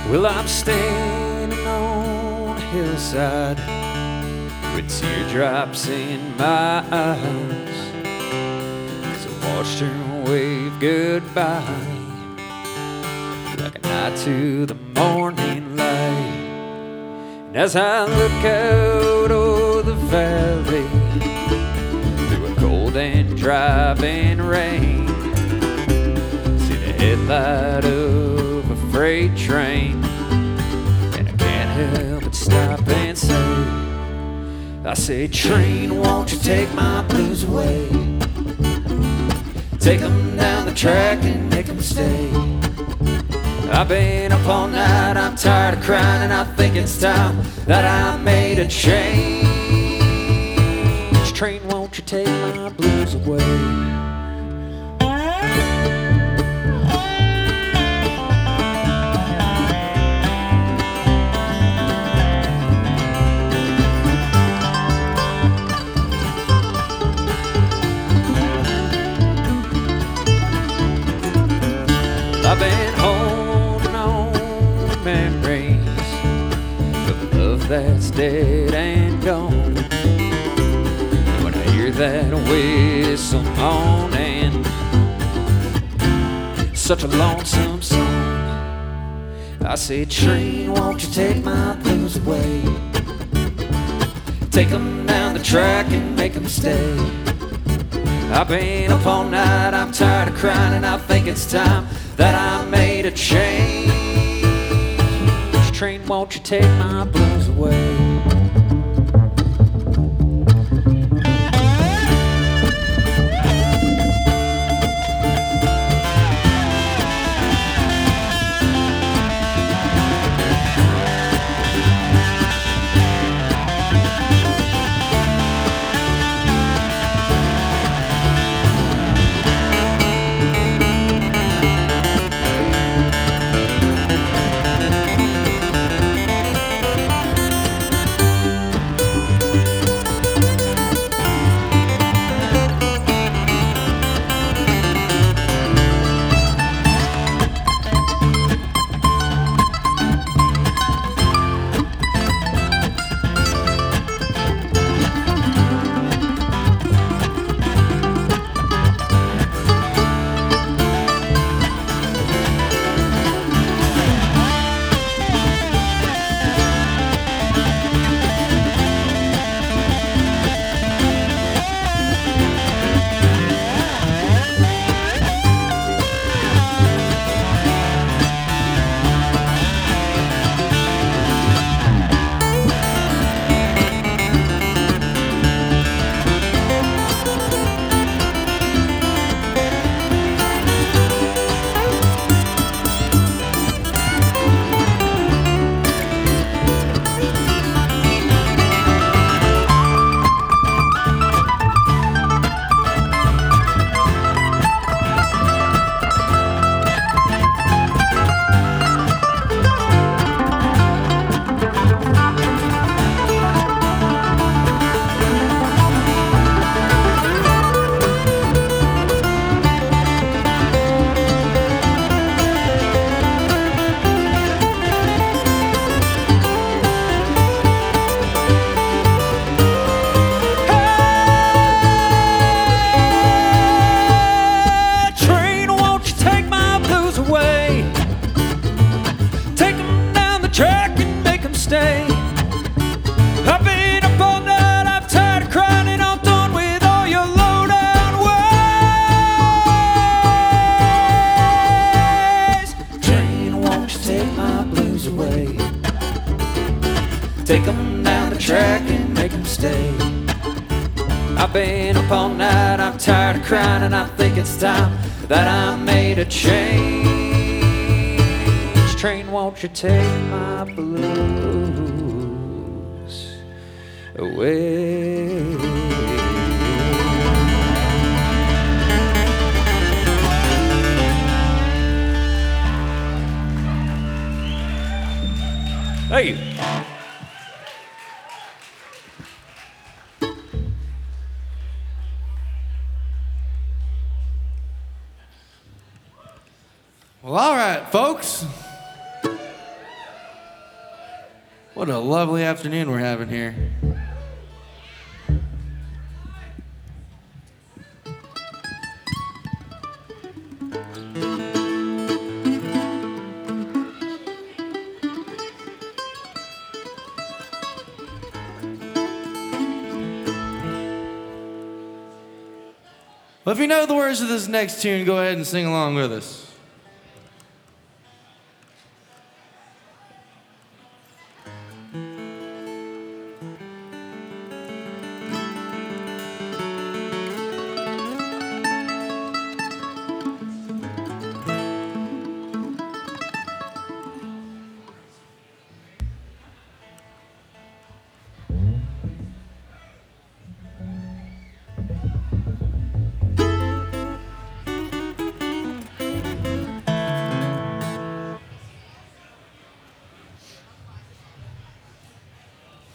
Well, I'm standing on a hillside with teardrops in my eyes as I watched her wave goodbye like a night to the morning light. And as I look out over the valley through a cold and driving rain, see the headlight of a freight train, and I can't help but stop and say, train, won't you take my blues away? Take them down the track and make them stay. I've been up all night, I'm tired of crying, and I think it's time that I made a change. Train, won't you take my blues away? I've been holding on to memories of love that's dead and gone. When I hear that whistle moaning, such a lonesome song, I say, train, won't you take my blues away? Take them down the track and make them stay. I've been up all night, I'm tired of crying, and I think it's time that I made a change. Train, won't you take my blues away? Take them down the track and make them stay. I've been up all night, I'm tired of crying, and I think it's time that I made a change. Train, won't you take my blues away? Thank you. Well, all right, folks. What a lovely afternoon we're having here. Well, if you know the words of this next tune, go ahead and sing along with us.